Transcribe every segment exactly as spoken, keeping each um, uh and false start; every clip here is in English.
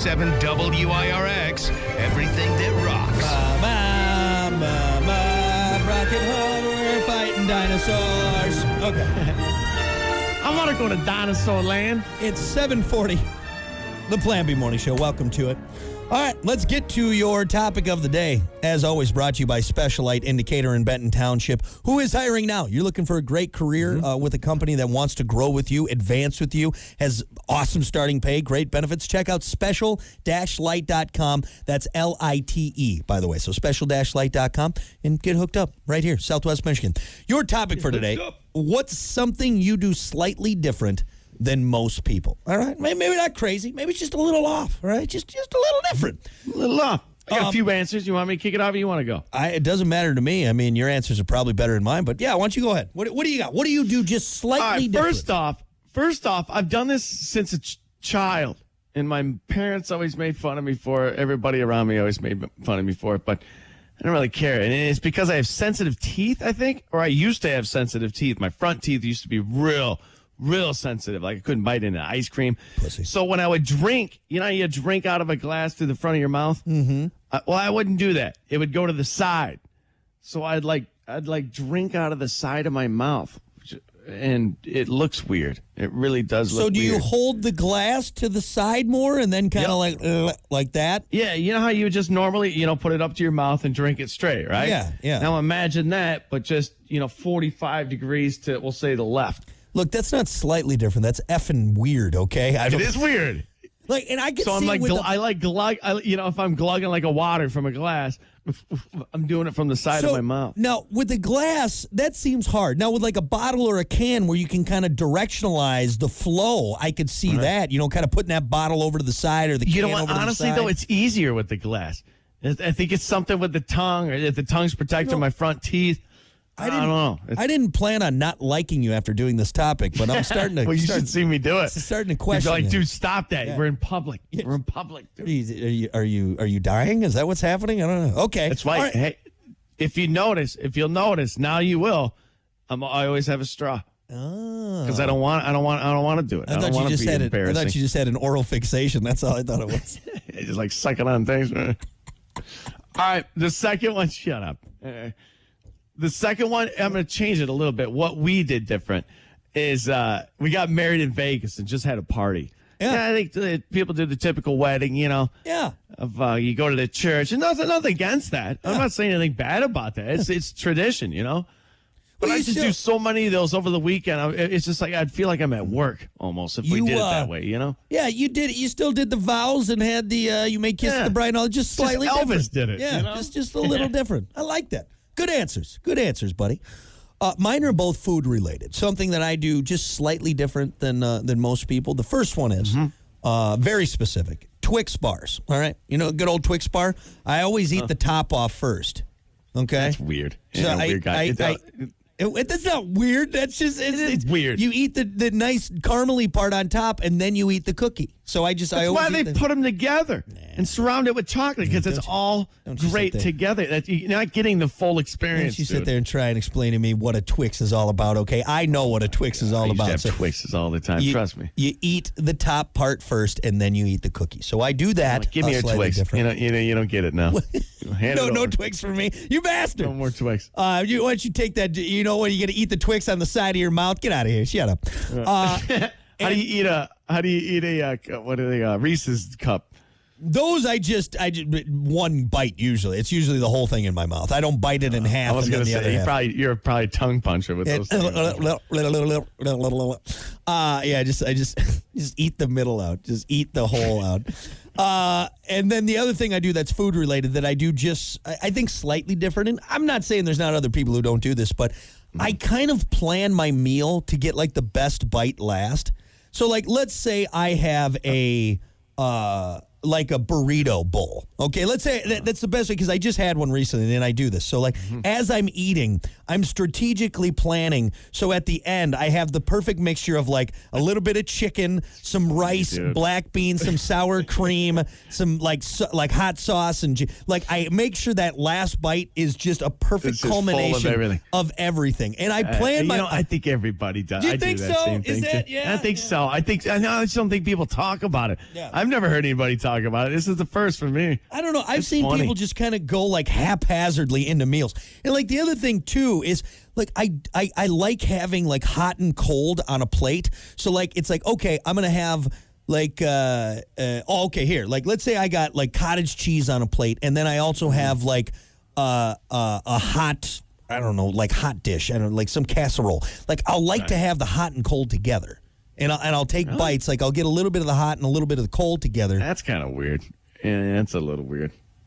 seven W I R X, everything that rocks. Mom, mom, mom, rocket horror, fighting dinosaurs. Okay. I want to go to dinosaur land. It's seven forty. The Plan B Morning Show. Welcome to it. All right, let's get to your topic of the day. As always, brought to you by Specialite Indicator in Benton Township. Who is hiring now? You're looking for a great career mm-hmm. uh, with a company that wants to grow with you, advance with you, has awesome starting pay, great benefits. Check out special dash light dot com. That's L I T E, by the way. So special dash light dot com and get hooked up right here, Southwest Michigan. Your topic for today, what's something you do slightly different than most people? All right, maybe, maybe not crazy, maybe it's just a little off. All right, just just a little different, a little off. I got um, a few answers. You want me to kick it off, or you want to go? I, it doesn't matter to me. I mean, your answers are probably better than mine, but yeah, why don't you go ahead? What, what do you got? What do you do just slightly All right, different? First off, first off, I've done this since a ch- child, and my parents always made fun of me for it. Everybody around me always made fun of me for it, but I don't really care. And it's because I have sensitive teeth, I think, or I used to have sensitive teeth. My front teeth used to be real. Real sensitive. Like I couldn't bite into ice cream. Pussy. So when I would drink, you know, you drink out of a glass through the front of your mouth. Mm-hmm. Uh, well, I wouldn't do that. It would go to the side. So I'd like, I'd like drink out of the side of my mouth, and it looks weird. It really does look weird. So do weird. you hold the glass to the side more and then kind of Yep. like uh, like that? Yeah, you know how you would just normally, you know, put it up to your mouth and drink it straight, right? Yeah, yeah. Now imagine that, but just, you know, forty-five degrees to, we'll say, the left. Look, that's not slightly different. That's effing weird, okay? I It don't, is weird. Like, and I can So see I'm like, with gl- the, I like glug, I, you know, if I'm glugging like a water from a glass, I'm doing it from the side so, of my mouth. Now, with the glass, that seems hard. Now, with like a bottle or a can where you can kind of directionalize the flow, I could see Right. that. You know, kind of putting that bottle over to the side or the You can know what? over to Honestly, the side. though, it's easier with the glass. I think it's something with the tongue, or that the tongue's protecting No. my front teeth. I, I don't didn't know. It's, I didn't plan on not liking you after doing this topic, but I'm starting to. well, you start, should see me do it. starting to You're question. like, it. dude, stop that. Yeah. We're in public. Yeah. We're in public. Dude. Are you, are you are you dying? Is that what's happening? I don't know. Okay, That's why. All right. Hey, if you notice, if you'll notice, now you will. I'm, I always have a straw Oh. because I don't want. I don't want. I don't want to do it. I, I don't thought you want to just be had it. I embarrassing. thought you just had an oral fixation. That's all I thought it was. just like sucking on things. All right, the second one. Shut up. Uh, The second one, I'm going to change it a little bit. What we did different is uh, we got married in Vegas and just had a party. Yeah. I think the, people do the typical wedding, you know. Yeah. Of uh, you go to the church, and nothing, nothing against that. I'm Yeah. not saying anything bad about that. It's it's tradition, you know. But Well, I you just still- do so many of those over the weekend. I, it's just like I'd feel like I'm at work almost if You, we did uh, it that way, you know. Yeah, you did it. You still did the vows and had the uh, you may kiss Yeah. the bride and all. Just slightly Elvis different. did it, Yeah, you know? just just a little different. I like that. Good answers. Good answers, buddy. Uh, mine are both food related. Something that I do just slightly different than uh, than most people. The first one is Mm-hmm. uh, very specific. Twix bars. All right, you know, a good old Twix bar. I always eat the top off first. Okay, That's weird. So Yeah, I- weird guy. I- It- I- It, it- that's not weird. That's just it's, It is it's weird. You eat the, the nice caramely part on top, and then you eat the cookie. So I just I That's always why eat they the, put them together and surround it with chocolate because don't it's you- all don't you sit great there. together. That you're not getting the full experience. Don't you sit dude. there and try and explain to me what a Twix is all about? Okay, I know what a Twix is all I used to about. have So Twixes all the time. you, Trust me. You eat the top part first, and then you eat the cookie. So I do that. Give me uh, a slightly Twix. different. You know, you know, you don't get it now. Hand no, it no over. Twix for me. You bastard. No more Twix. Uh, you, why don't you take that? You know when you're gonna eat the Twix on the side of your mouth? Get out of here. Shut up. Uh, How do you eat a? How do you eat a? Uh, cu- what are they? Uh, Reese's cup. those I just I just one bite usually. It's usually the whole thing in my mouth. I don't bite it in half. I was and then gonna the other say you half. probably you're probably a tongue puncher with those. things. Uh, yeah, just I just just eat the middle out. Just eat the whole out. Uh, and then the other thing I do that's food related that I do just I, I think slightly different. And I'm not saying there's not other people who don't do this, but I kind of plan my meal to get like the best bite last. So like let's say I have a uh like a burrito bowl. Okay, let's say that, that's the best way because I just had one recently and I do this. So like as I'm eating, I'm strategically planning. So at the end, I have the perfect mixture of like a little bit of chicken, some rice, Dude. black beans, some sour cream, some like so, like hot sauce, and gi- like I make sure that last bite is just a perfect It's just full of culmination everything. of everything. And I Uh, plan you my. know, I think everybody does. Do you I think do that so? Same Is thing that- too. yeah, I think yeah. so. I think I, know, I just don't think people talk about it. Yeah. I've never heard anybody talk talk about it. This is the first for me. I don't know. I've It's seen funny. people just kind of go like haphazardly into meals. And like the other thing too is like I, I I like having like hot and cold on a plate. So like it's like, okay, I'm gonna have like uh, uh oh, okay, here. Like let's say I got like cottage cheese on a plate, and then I also have like uh, uh a hot I don't know, like hot dish, I don't know, like some casserole. Like I'll like to have the hot and cold together. And I'll, and I'll take Really? bites. Like I'll get a little bit of the hot and a little bit of the cold together. That's kind of weird. Yeah, that's a little weird.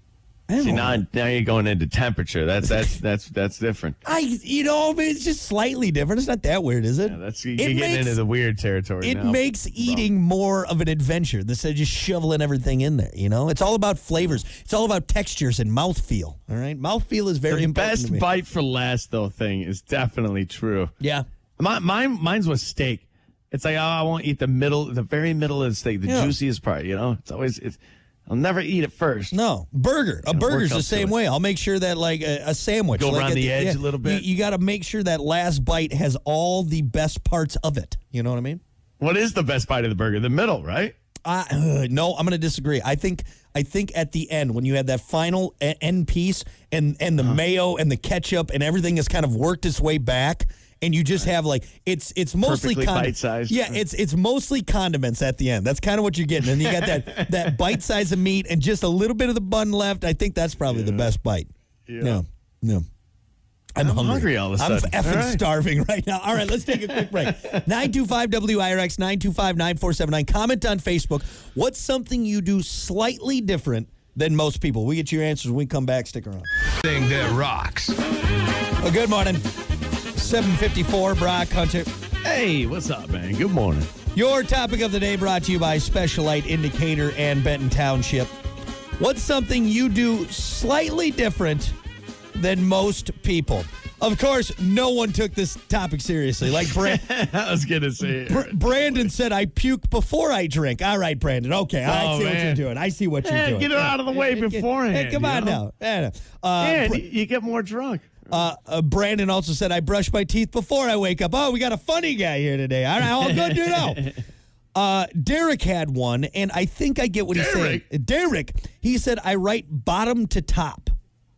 I don't See, know. now, now you're going into temperature. That's that's that's that's different. I, you know, I mean, it's just slightly different. It's not that weird, is it? Yeah, that's you're it getting makes, into the weird territory. It now. makes eating more of an adventure instead of just shoveling everything in there. You know, it's all about flavors. It's all about textures and mouthfeel. All right, mouthfeel is very the important to best me. bite for last though thing is definitely true. Yeah, My, mine mine's was steak. It's like, oh, I won't eat the middle, the very middle of the steak, the Yeah. juiciest part. You know, it's always it's. I'll never eat it first. no burger. A work burger's up the to same it. way. I'll make sure that like a, a sandwich, Go like around at the edge a little bit. You, you got to make sure that last bite has all the best parts of it. You know what I mean? What is the best bite of the burger? The middle, right? Uh, uh, no, I'm going to disagree. I think I think at the end when you have that final e- end piece and and the Uh-huh. mayo and the ketchup and everything has kind of worked its way back, and you just have like it's it's mostly Perfectly condi- bite-sized. Yeah, it's it's mostly condiments at the end. That's kind of what you're getting, and you got that that bite size of meat and just a little bit of the bun left. I think that's probably the best bite. Yeah. No, no. I'm, I'm hungry all of a I'm sudden. effing All right. starving right now. All right, let's take a quick break. nine two five W I R X, nine two five, nine four seven nine. Comment on Facebook. What's something you do slightly different than most people? We get your answers when we come back. Stick around. Thing that rocks. Well, good morning. seven fifty-four, Brock Hunter. Hey, what's up, man? Good morning. Your topic of the day brought to you by Special Light Indicator and Benton Township. What's something you do slightly different than most people? Of course, no one took this topic seriously. Like Brand- I was gonna say. Br- Brandon said, I puke before I drink. All right, Brandon. Okay, I Oh, see what man. you're doing. I see what you're Yeah, doing. get it out of the way Hey, beforehand, Hey, come you on know? now. Yeah, uh, And Br- you get more drunk. uh, uh, Brandon also said, I brush my teeth before I wake up. Oh, we got a funny guy here today. All right, all good to know. Uh, Derek had one, and I think I get what he's saying. Derek? Derek, he said, I write bottom to top.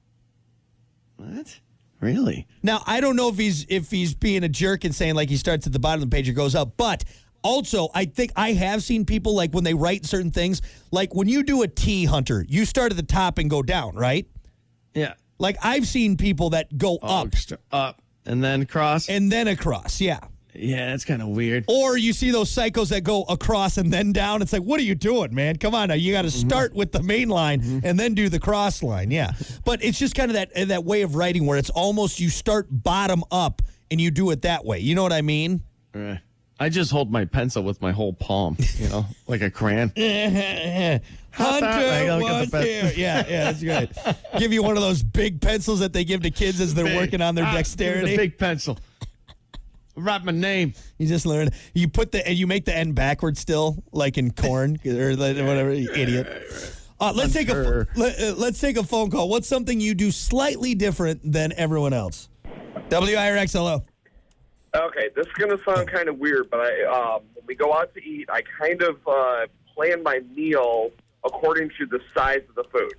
What? Really? Now, I don't know if he's if he's being a jerk and saying like he starts at the bottom of the page or goes up, but also I think I have seen people like when they write certain things, like when you do a T, Hunter, you start at the top and go down, right? Yeah. Like I've seen people that go Oh, up extra- up and then cross. and then across, yeah. Yeah, that's kind of weird. Or you see those psychos that go across and then down. It's like, what are you doing, man? Come on now. You got to start with the main line and then do the cross line. Yeah. But it's just kind of that that way of writing where it's almost you start bottom up and you do it that way. You know what I mean? Uh, I just hold my pencil with my whole palm, you know, like a crayon. Hunter I gotta look at was the pen- here. Yeah, yeah, that's good. Give you one of those big pencils that they give to kids as they're Big. working on their Ah, give me dexterity. The big pencil. Write my name. You just learn. You put the and you make the end backwards still, like in corn or the- whatever. You idiot. Uh, let's take a Hunter. let, uh, let's take a phone call. What's something you do slightly different than everyone else? W I R X, hello. Okay, this is going to sound kind of weird, but I, um, when we go out to eat, I kind of uh, plan my meal according to the size of the food.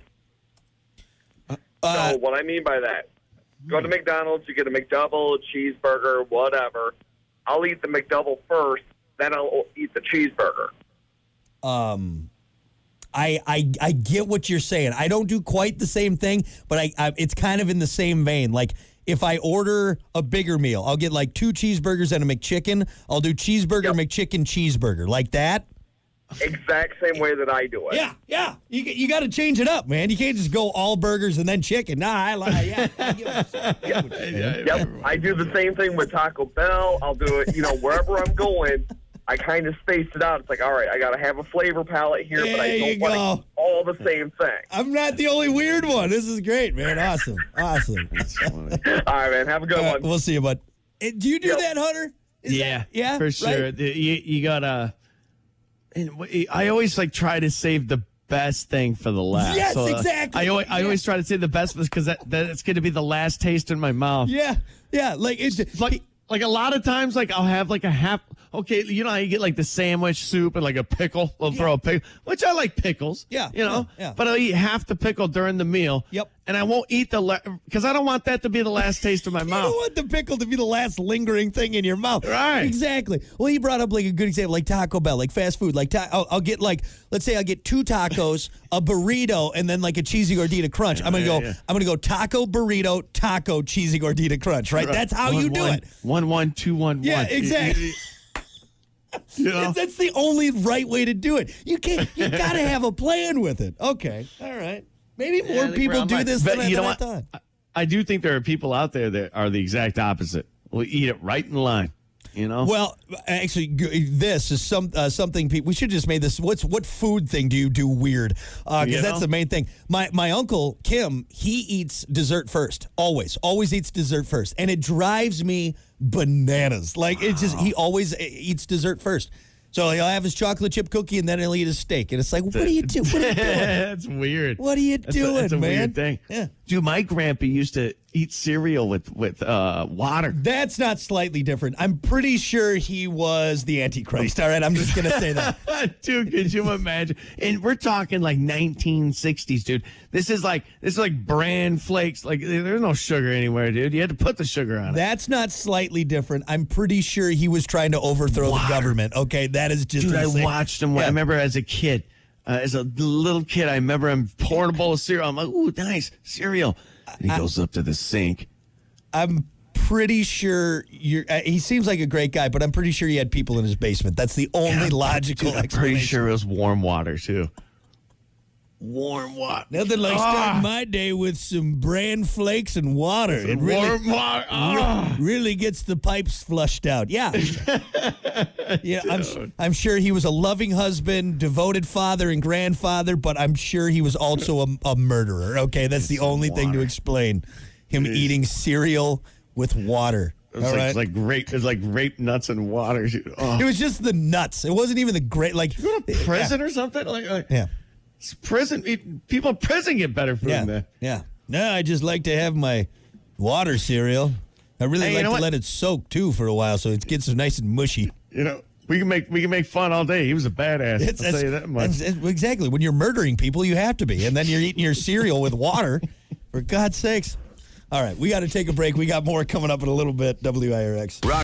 Uh, so what I mean by that, go to McDonald's, you get a McDouble, a cheeseburger, whatever. I'll eat the McDouble first, then I'll eat the cheeseburger. um, I, I I get what you're saying. I don't do quite the same thing, but I, I it's kind of in the same vein. Like if I order a bigger meal, I'll get like two cheeseburgers and a McChicken. I'll do cheeseburger, Yep. McChicken, cheeseburger, like that. Exact same way that I do it. Yeah, yeah. You you got to change it up, man. You can't just go all burgers and then chicken. Nah, I lie. Yeah, I get what you're saying. I get what you're saying. Yep, I do the same thing with Taco Bell. I'll do it, you know, wherever I'm going. I kind of space it out. It's like, all right, I got to have a flavor palette here, but I There you don't want go. to all the same thing. I'm not the only weird one. This is great, man. Awesome, awesome. All right, man. Have a good Uh, one. we'll see you, bud. Uh, Do you do Yep. that, Hunter? Is yeah, that- yeah, for sure. right? The- You, you gotta. And w- I always like try to save the best thing for the last. Yes, uh, exactly. I always, I Yeah. always try to say the best because that, that it's going to be the last taste in my mouth. Yeah, yeah. Like it's It's like like a lot of times, like I'll have like a half. Okay, you know how you get like the sandwich soup and like a pickle. They'll throw a pickle, which I like pickles. Yeah, you know. yeah, yeah. But I'll eat half the pickle during the meal. Yep. And I won't eat the because I don't want that to be the last taste of my You mouth. don't want the pickle to be the last lingering thing in your mouth. Right. Exactly. Well, you brought up like a good example, like Taco Bell, like fast food. Like ta- I'll, I'll get like, let's say I'll get two tacos, a burrito, and then like a cheesy gordita crunch. I'm gonna Yeah, go. yeah. I'm gonna go taco, burrito, taco, cheesy gordita crunch. Right. That's how One, you do one, it. One, one, two, one, Yeah, one. exactly. You know? That's, that's the only right way to do it. You can't. You got to have a plan with it. Okay. All right. Maybe more Yeah, I think people we're on do line. this But than, I- you know than I what? thought. I, I do think there are people out there that are the exact opposite. Will eat it right in line. You know. Well, actually, g- this is some uh, something. Pe- we should just made this. What's what food thing do you do weird? Because You that's know? the main thing. My my uncle Kim, he eats dessert first. Always, always eats dessert first, and it drives me bananas. Like it just he always e- eats dessert first. So he'll have his chocolate chip cookie, and then he'll eat his steak. And it's like, what are you doing? What are you doing? That's weird. What are you That's a- doing, that's a man? weird thing. Yeah. Dude, my grandpa used to eat cereal with with uh, water. That's not slightly different. I'm pretty sure he was the Antichrist. All right, I'm just gonna say that. Dude, could you imagine? And we're talking like nineteen sixties, dude. This is like this is like bran flakes. Like there's no sugar anywhere, dude. You had to put the sugar on it. That's not slightly different. I'm pretty sure he was trying to overthrow Water. the government. Okay, that is just Dude, I insane. watched him. Yeah. I remember as a kid, uh, as a little kid, I remember him pouring a bowl of cereal. I'm like, ooh, nice cereal. And he goes up to the sink. I'm pretty sure you're. Uh, he seems like a great guy, but I'm pretty sure he had people in his basement. That's the only logical Dude, I'm explanation. pretty sure it was warm water too. Warm water. Nothing like Ah. starting my day with some bran flakes and water. It really, warm water. Ah. really gets the pipes flushed out. Yeah. yeah, I'm, I'm sure he was a loving husband, devoted father and grandfather, but I'm sure he was also a, a murderer. Okay, that's the only thing to water. explain him Jeez. eating cereal with water. It was All like, right? it's like grape. It was like grape nuts and water. Oh. It was just the nuts. It wasn't even the great, like, Go to prison or something? Like, like yeah. it's prison. People in prison get better food Yeah. than that. Yeah. No, I just like to have my water cereal. I really Hey, you like know to what? let it soak too for a while so it gets nice and mushy. You know, we can make we can make fun all day. He was a badass. It's, I'll tell you that much. that's- that's- exactly. When you're murdering people, you have to be. And then you're eating your cereal with water. For God's sakes. All right, we got to take a break. We got more coming up in a little bit. W I R X.